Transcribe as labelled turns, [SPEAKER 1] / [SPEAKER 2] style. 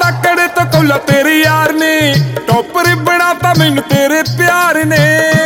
[SPEAKER 1] कड़े तो कौला तेरे यार ने टॉपर बनाता मैनू तेरे प्यार ने।